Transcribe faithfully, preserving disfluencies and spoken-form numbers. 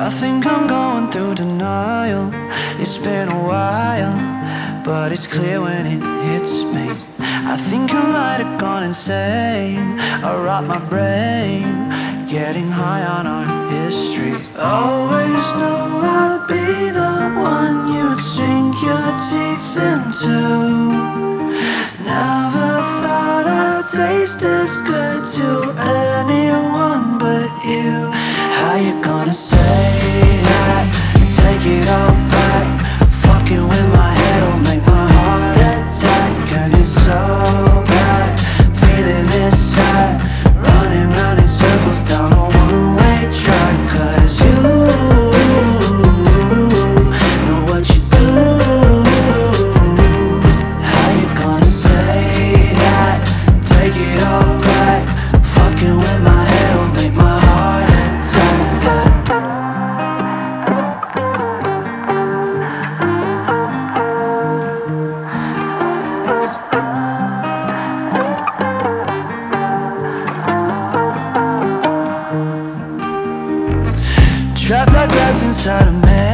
I think I'm going through denial. It's been a while, but it's clear when it hits me. I think I might have gone insane. I rot my brain, getting high on our history. Always knew I'd be the one you'd sink your teeth into. Never thought I'd taste as good to anyone but you. How you gonna say that and take it all back? Fucking with my head will make my heart attack. And it's so bad, feeling this sad, running round in circles down a one-way track. Cause you know what you do. How you gonna say that, take it all back? Fucking with my head will make my heart attack. Trapped like rats inside a maze.